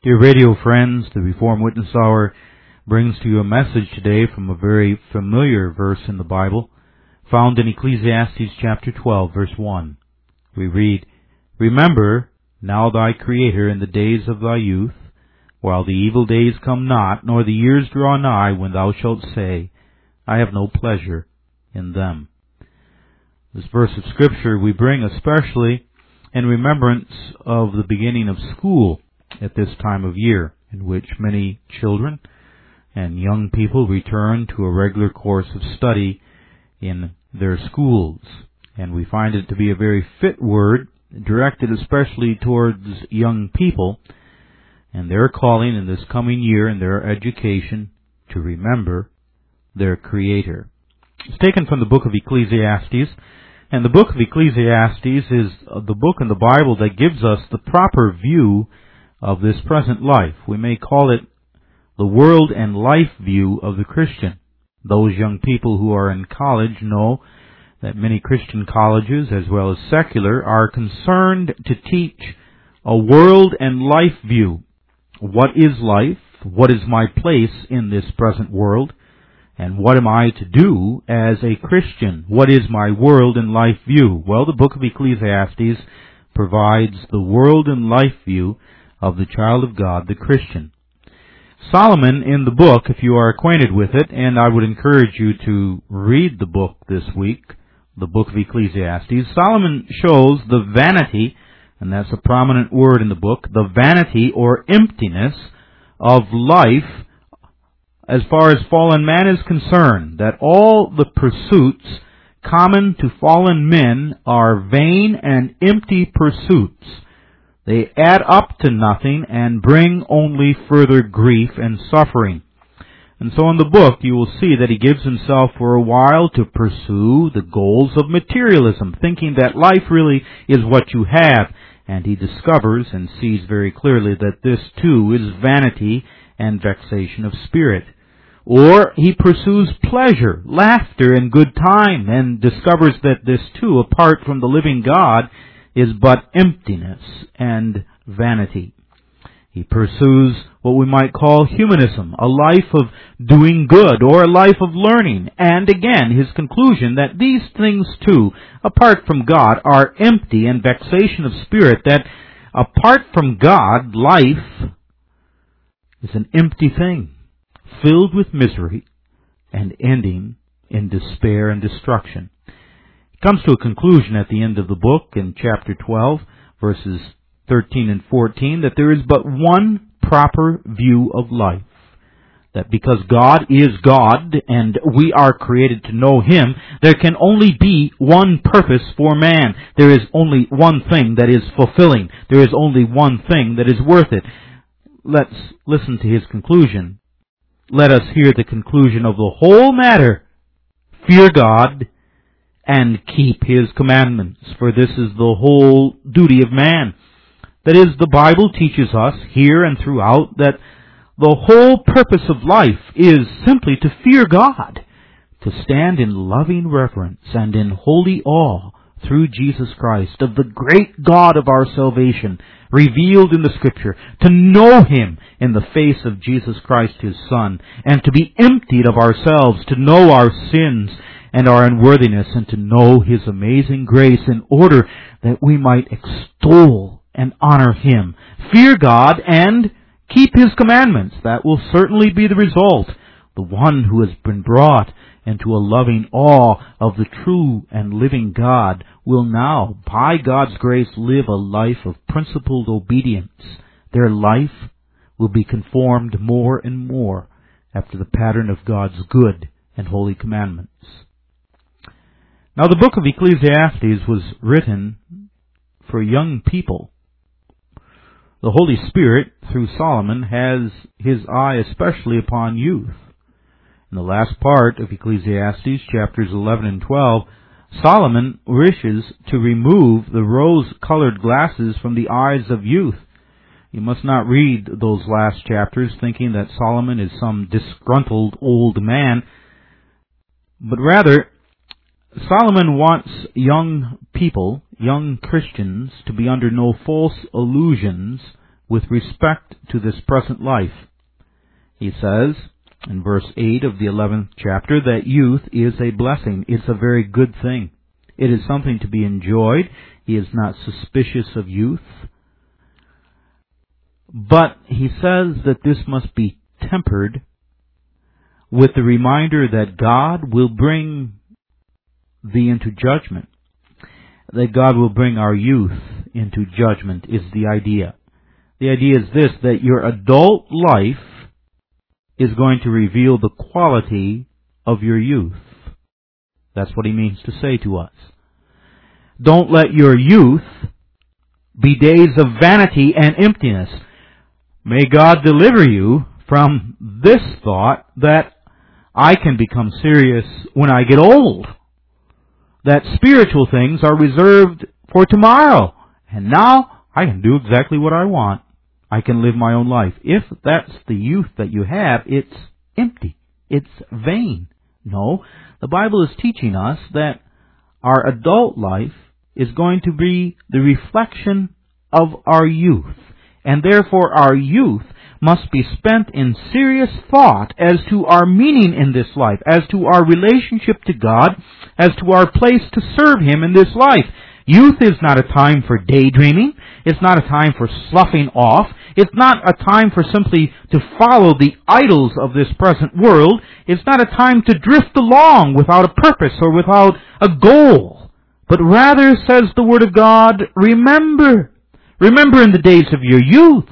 Dear radio friends, the Reformed Witness Hour brings to you a message today from a very familiar verse in the Bible, found in Ecclesiastes chapter 12, verse 1. We read, "Remember now thy Creator in the days of thy youth, while the evil days come not, nor the years draw nigh, when thou shalt say, I have no pleasure in them." This verse of Scripture we bring especially in remembrance of the beginning of school at this time of year, in which many children and young people return to a regular course of study in their schools. And we find it to be a very fit word, directed especially towards young people, and their calling in this coming year in their education to remember their Creator. It's taken from the book of Ecclesiastes, and the book of Ecclesiastes is the book in the Bible that gives us the proper view of this present life. We may call it the world and life view of the Christian. Those young people who are in college know that many Christian colleges, as well as secular, are concerned to teach a world and life view. What is life? What is my place in this present world? And what am I to do as a Christian? What is my world and life view? Well, the book of Ecclesiastes provides the world and life view of the child of God, the Christian. Solomon in the book, if you are acquainted with it, and I would encourage you to read the book this week, the book of Ecclesiastes, Solomon shows the vanity, and that's a prominent word in the book, the vanity or emptiness of life as far as fallen man is concerned, that all the pursuits common to fallen men are vain and empty pursuits. They add up to nothing and bring only further grief and suffering. And so in the book you will see that he gives himself for a while to pursue the goals of materialism, thinking that life really is what you have. And he discovers and sees very clearly that this too is vanity and vexation of spirit. Or he pursues pleasure, laughter, and good time, and discovers that this too, apart from the living God, is but emptiness and vanity. He pursues what we might call humanism, a life of doing good or a life of learning. And again, his conclusion that these things too, apart from God, are empty and vexation of spirit, that apart from God, life is an empty thing, filled with misery and ending in despair and destruction. Comes to a conclusion at the end of the book in chapter 12, verses 13 and 14, that there is but one proper view of life. That because God is God and we are created to know Him, there can only be one purpose for man. There is only one thing that is fulfilling. There is only one thing that is worth it. Let's listen to his conclusion. Let us hear the conclusion of the whole matter. Fear God and keep His commandments, for this is the whole duty of man. That is, the Bible teaches us here and throughout that the whole purpose of life is simply to fear God, to stand in loving reverence and in holy awe through Jesus Christ of the great God of our salvation, revealed in the Scripture, to know Him in the face of Jesus Christ His Son, and to be emptied of ourselves, to know our sins and our unworthiness, and to know His amazing grace in order that we might extol and honor Him. Fear God and keep His commandments. That will certainly be the result. The one who has been brought into a loving awe of the true and living God will now, by God's grace, live a life of principled obedience. Their life will be conformed more and more after the pattern of God's good and holy commandments. Now, the book of Ecclesiastes was written for young people. The Holy Spirit, through Solomon, has His eye especially upon youth. In the last part of Ecclesiastes, chapters 11 and 12, Solomon wishes to remove the rose-colored glasses from the eyes of youth. You must not read those last chapters thinking that Solomon is some disgruntled old man, but rather Solomon wants young people, young Christians, to be under no false illusions with respect to this present life. He says in verse 8 of the 11th chapter that youth is a blessing. It's a very good thing. It is something to be enjoyed. He is not suspicious of youth. But he says that this must be tempered with the reminder that God will bring thee into judgment. That God will bring our youth into judgment is the idea. The idea is this, that your adult life is going to reveal the quality of your youth. That's what he means to say to us. Don't let your youth be days of vanity and emptiness. May God deliver you from this thought that I can become serious when I get old. That spiritual things are reserved for tomorrow. And now I can do exactly what I want. I can live my own life. If that's the youth that you have, it's empty. It's vain. No, the Bible is teaching us that our adult life is going to be the reflection of our youth. And therefore our youth must be spent in serious thought as to our meaning in this life, as to our relationship to God, as to our place to serve Him in this life. Youth is not a time for daydreaming. It's not a time for sloughing off. It's not a time for simply to follow the idols of this present world. It's not a time to drift along without a purpose or without a goal. But rather, says the Word of God, remember in the days of your youth,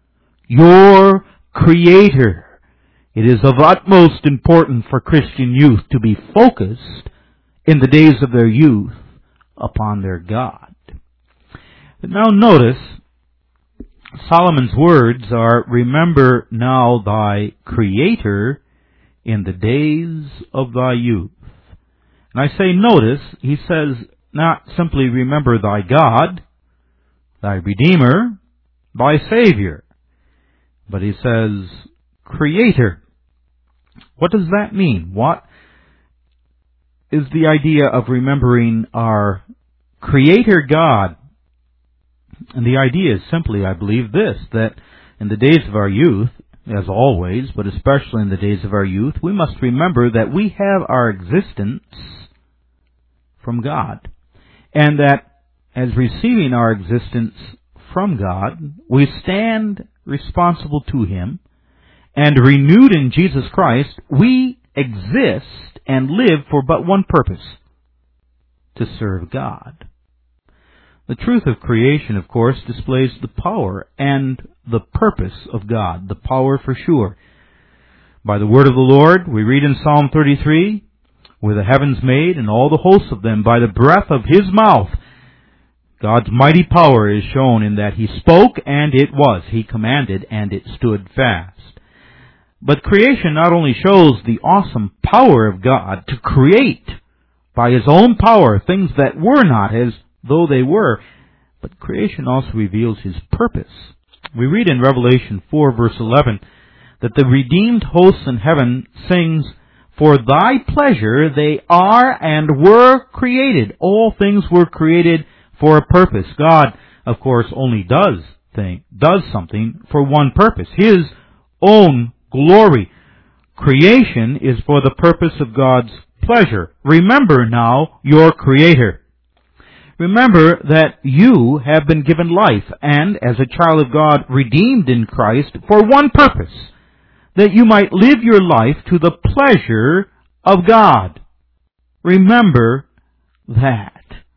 your Creator. It is of utmost importance for Christian youth to be focused in the days of their youth upon their God. But now notice, Solomon's words are, remember now thy Creator in the days of thy youth. And I say notice, he says not simply remember thy God, thy Redeemer, thy Savior, but he says Creator. What does that mean? What is the idea of remembering our Creator God? And the idea is simply, I believe, this, that in the days of our youth, as always, but especially in the days of our youth, we must remember that we have our existence from God. And that as receiving our existence from God, we stand responsible to Him, and renewed in Jesus Christ, we exist and live for but one purpose: to serve God. The truth of creation, of course, displays the power and the purpose of God, the power for sure. By the word of the Lord, we read in Psalm 33, were the heavens made and all the hosts of them by the breath of His mouth. God's mighty power is shown in that He spoke and it was. He commanded and it stood fast. But creation not only shows the awesome power of God to create by His own power things that were not as though they were, but creation also reveals His purpose. We read in Revelation 4 verse 11 that the redeemed hosts in heaven sings, for thy pleasure they are and were created. All things were created for a purpose. God, of course, only does something for one purpose: His own glory. Creation is for the purpose of God's pleasure. Remember now your Creator. Remember that you have been given life and, as a child of God, redeemed in Christ for one purpose: that you might live your life to the pleasure of God. Remember that.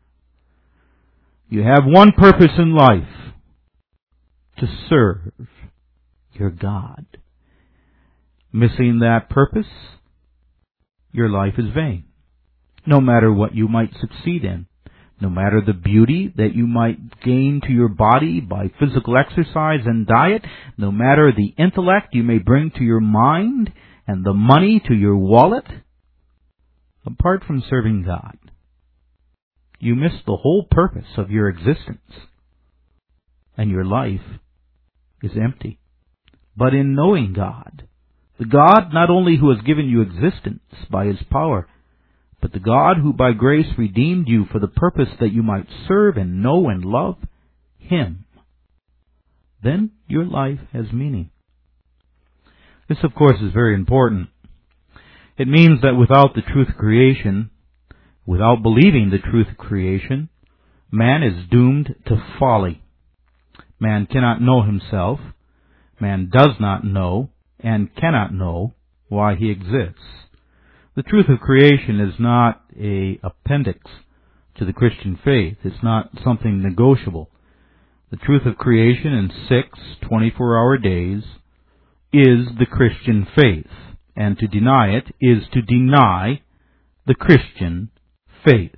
You have one purpose in life: to serve your God. Missing that purpose, your life is vain. No matter what you might succeed in, no matter the beauty that you might gain to your body by physical exercise and diet, no matter the intellect you may bring to your mind and the money to your wallet, apart from serving God, you miss the whole purpose of your existence, and your life is empty. But in knowing God, the God not only who has given you existence by His power, but the God who by grace redeemed you for the purpose that you might serve and know and love Him, then your life has meaning. This, of course, is very important. It means that without the truth of creation, without believing the truth of creation, man is doomed to folly. Man cannot know himself. Man does not know and cannot know why he exists. The truth of creation is not an appendix to the Christian faith. It's not something negotiable. The truth of creation in 6 24-hour days is the Christian faith, and to deny it is to deny the Christian faith.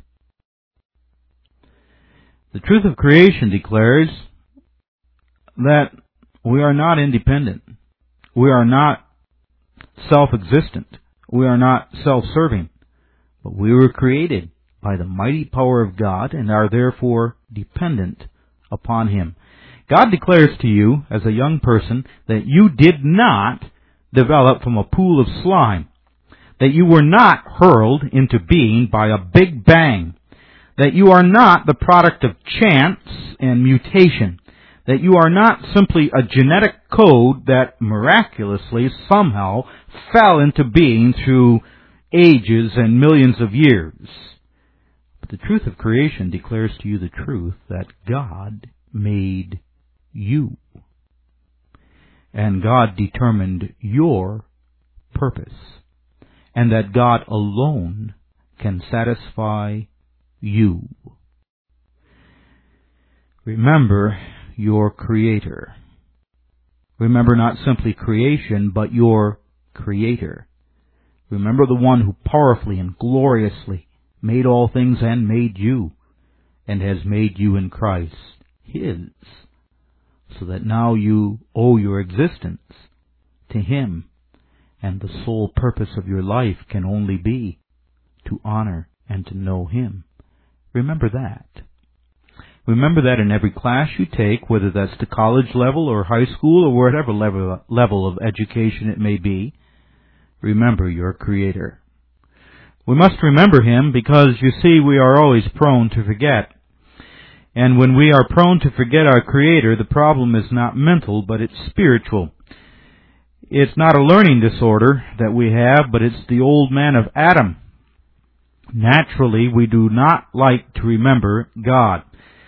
The truth of creation declares that we are not independent. We are not self-existent. We are not self-serving. But we were created by the mighty power of God and are therefore dependent upon Him. God declares to you as a young person that you did not develop from a pool of slime, that you were not hurled into being by a big bang, that you are not the product of chance and mutation, that you are not simply a genetic code that miraculously somehow fell into being through ages and millions of years. But the truth of creation declares to you the truth that God made you. And God determined your purpose. And that God alone can satisfy you. Remember your Creator. Remember not simply creation, but your Creator. Remember the one who powerfully and gloriously made all things and made you, and has made you in Christ His, so that now you owe your existence to Him, and the sole purpose of your life can only be to honor and to know Him. Remember that. Remember that in every class you take, whether that's the college level or high school or whatever level of education it may be, remember your Creator. We must remember Him because, you see, we are always prone to forget. And when we are prone to forget our Creator, the problem is not mental, but it's spiritual. It's not a learning disorder that we have, but it's the old man of Adam. Naturally, we do not like to remember God.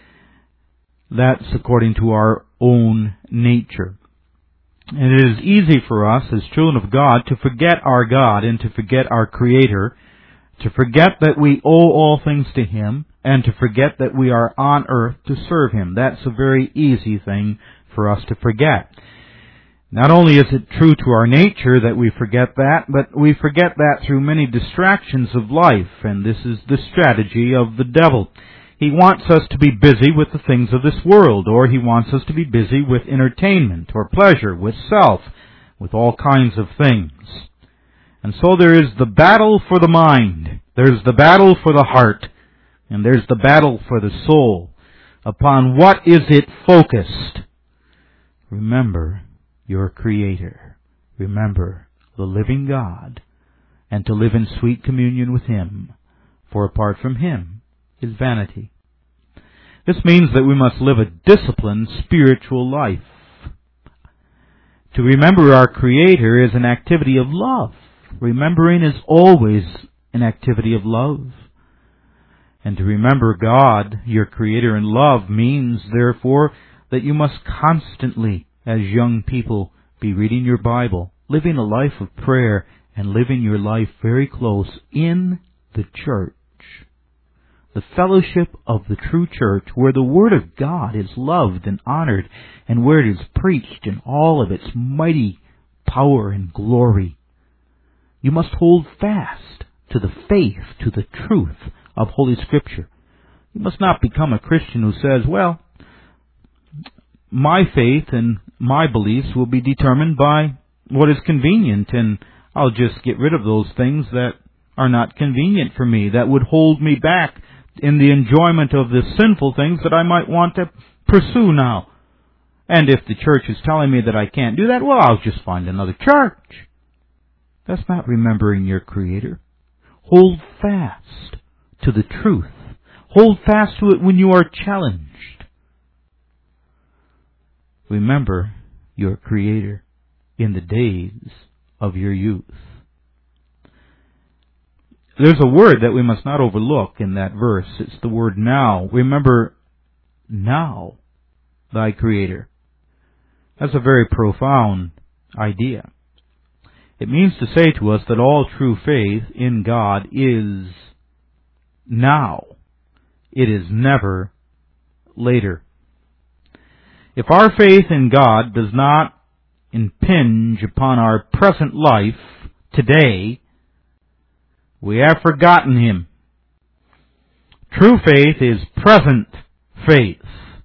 That's according to our own nature. And it is easy for us as children of God to forget our God and to forget our Creator, to forget that we owe all things to Him, and to forget that we are on earth to serve Him. That's a very easy thing for us to forget. Not only is it true to our nature that we forget that, but we forget that through many distractions of life, and this is the strategy of the devil. He wants us to be busy with the things of this world, or he wants us to be busy with entertainment or pleasure, with self, with all kinds of things. And so there is the battle for the mind, there's the battle for the heart, and there's the battle for the soul. Upon what is it focused? Remember your Creator. Remember the living God, and to live in sweet communion with Him, for apart from Him is vanity. This means that we must live a disciplined spiritual life. To remember our Creator is an activity of love. Remembering is always an activity of love. And to remember God, your Creator, in love means, therefore, that you must constantly, as young people, be reading your Bible, living a life of prayer, and living your life very close in the church. The fellowship of the true church, where the Word of God is loved and honored, and where it is preached in all of its mighty power and glory. You must hold fast to the faith, to the truth of Holy Scripture. You must not become a Christian who says, well, my faith and my beliefs will be determined by what is convenient, and I'll just get rid of those things that are not convenient for me, that would hold me back in the enjoyment of the sinful things that I might want to pursue now. And if the church is telling me that I can't do that, well, I'll just find another church. That's not remembering your Creator. Hold fast to the truth. Hold fast to it when you are challenged. Remember your Creator in the days of your youth. There's a word that we must not overlook in that verse. It's the word now. Remember now thy Creator. That's a very profound idea. It means to say to us that all true faith in God is now. It is never later. If our faith in God does not impinge upon our present life today, we have forgotten Him. True faith is present faith.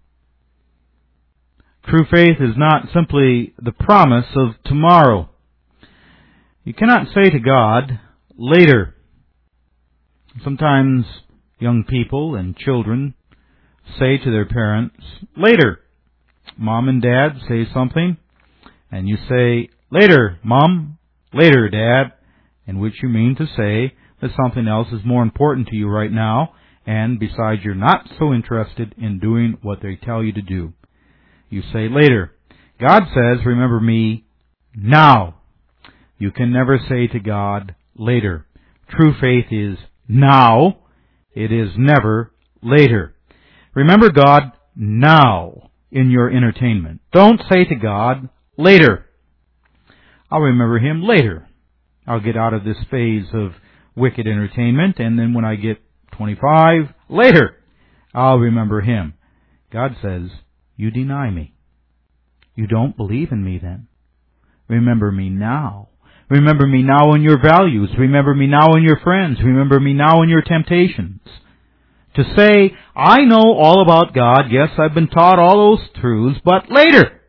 True faith is not simply the promise of tomorrow. You cannot say to God, later. Sometimes young people and children say to their parents, later. Mom and Dad say something, and you say, later, Mom, later, Dad, in which you mean to say that something else is more important to you right now, and besides, you're not so interested in doing what they tell you to do. You say later. God says, remember me now. You can never say to God later. True faith is now. It is never later. Remember God now in your entertainment. Don't say to God later. I'll remember Him later. I'll get out of this phase of wicked entertainment, and then when I get 25, later, I'll remember Him. God says, you deny me. You don't believe in me then. Remember me now. Remember me now in your values. Remember me now in your friends. Remember me now in your temptations. To say, I know all about God. Yes, I've been taught all those truths, but later.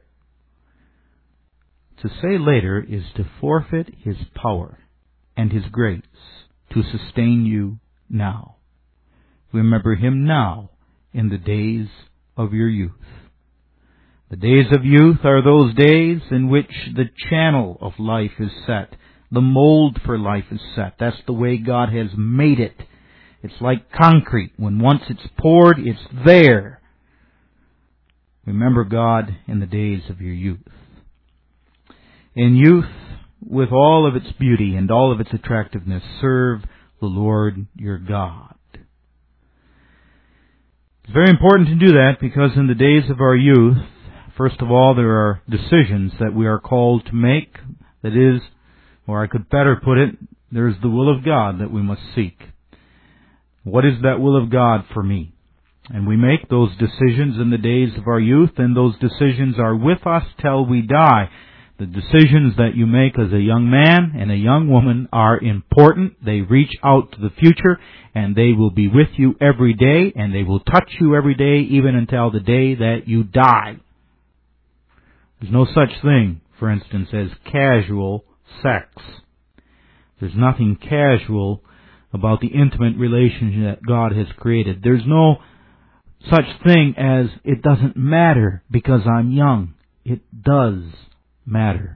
To say later is to forfeit His power and His grace to sustain you now. Remember Him now in the days of your youth. The days of youth are those days in which the channel of life is set. The mold for life is set. That's the way God has made it. It's like concrete. When once it's poured, it's there. Remember God in the days of your youth. In youth, with all of its beauty and all of its attractiveness, serve the Lord your God. It's very important to do that because in the days of our youth, first of all, there are decisions that we are called to make. That is, or I could better put it, there is the will of God that we must seek. What is that will of God for me? And we make those decisions in the days of our youth, and those decisions are with us till we die. The decisions that you make as a young man and a young woman are important. They reach out to the future, and they will be with you every day, and they will touch you every day, even until the day that you die. There's no such thing, for instance, as casual sex. There's nothing casual about the intimate relationship that God has created. There's no such thing as it doesn't matter because I'm young. It does matter.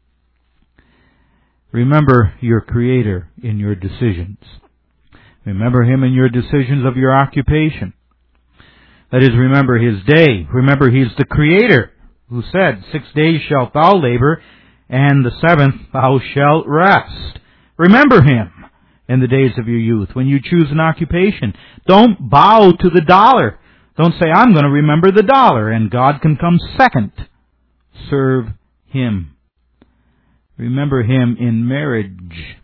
Remember your Creator in your decisions. Remember Him in your decisions of your occupation. That is, remember His day. Remember He's the Creator who said, 6 days shalt thou labor, and the seventh thou shalt rest. Remember Him in the days of your youth. When you choose an occupation, don't bow to the dollar. Don't say, I'm going to remember the dollar, and God can come second. Serve Him. Remember Him in marriage.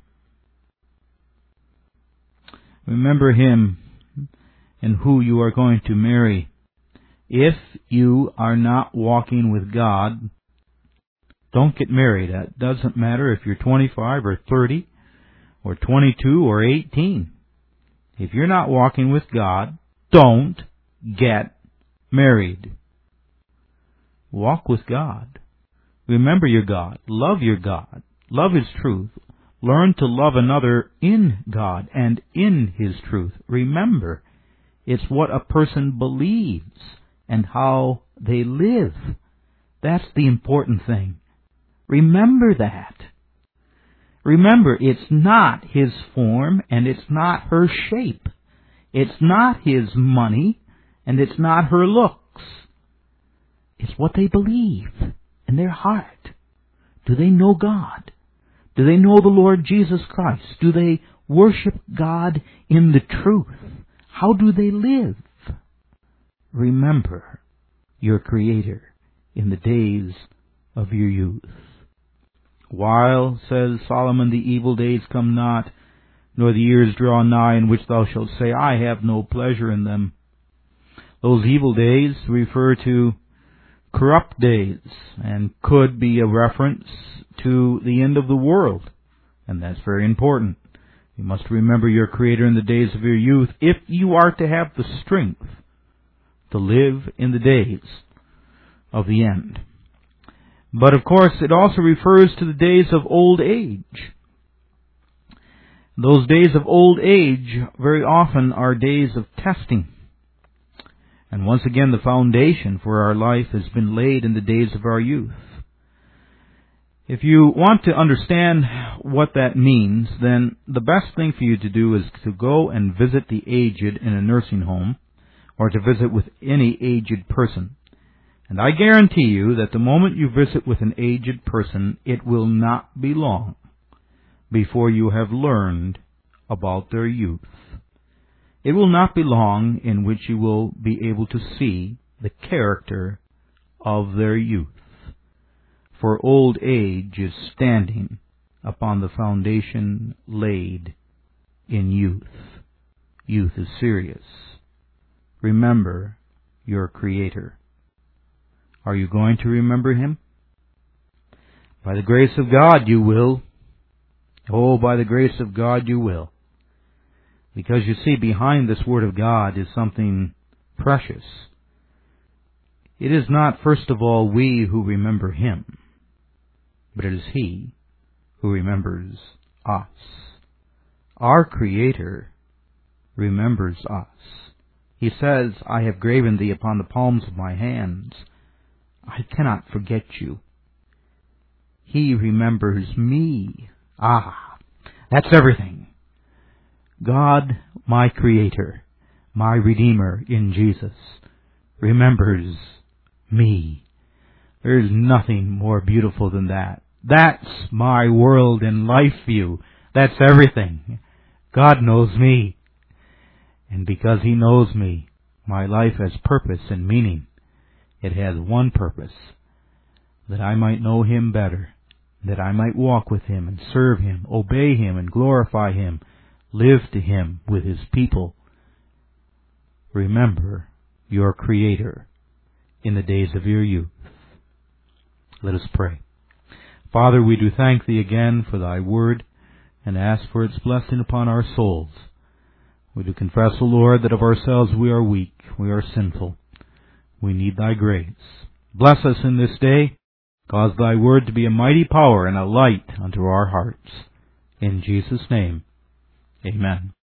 Remember Him in who you are going to marry. If you are not walking with God, don't get married. That doesn't matter if you're 25 or 30 or 22 or 18. If you're not walking with God, don't get married. Walk with God. Remember your God. Love your God. Love His truth. Learn to love another in God and in His truth. Remember, it's what a person believes and how they live. That's the important thing. Remember that. Remember, it's not his form and it's not her shape. It's not his money and it's not her looks. It's what they believe in their heart. Do they know God? Do they know the Lord Jesus Christ? Do they worship God in the truth? How do they live? Remember your Creator in the days of your youth. While, says Solomon, the evil days come not, nor the years draw nigh in which thou shalt say, I have no pleasure in them. Those evil days refer to corrupt days and could be a reference to the end of the world. And that's very important. You must remember your Creator in the days of your youth if you are to have the strength to live in the days of the end. But of course, it also refers to the days of old age. Those days of old age very often are days of testing. And once again, the foundation for our life has been laid in the days of our youth. If you want to understand what that means, then the best thing for you to do is to go and visit the aged in a nursing home, or to visit with any aged person. And I guarantee you that the moment you visit with an aged person, it will not be long before you have learned about their youth. It will not be long in which you will be able to see the character of their youth. For old age is standing upon the foundation laid in youth. Youth is serious. Remember your Creator. Are you going to remember Him? By the grace of God you will. Oh, by the grace of God you will. Because you see, behind this Word of God is something precious. It is not, first of all, we who remember Him, but it is He who remembers us. Our Creator remembers us. He says, I have graven thee upon the palms of my hands. I cannot forget you. He remembers me. Ah, that's everything. God, my Creator, my Redeemer in Jesus, remembers me. There is nothing more beautiful than that. That's my world and life view. That's everything. God knows me. And because He knows me, my life has purpose and meaning. It has one purpose, that I might know Him better, that I might walk with Him and serve Him, obey Him and glorify Him, live to Him with His people. Remember your Creator in the days of your youth. Let us pray. Father, we do thank Thee again for Thy word and ask for its blessing upon our souls. We do confess, O Lord, that of ourselves we are weak, we are sinful. We need Thy grace. Bless us in this day. Cause Thy word to be a mighty power and a light unto our hearts. In Jesus' name, amen.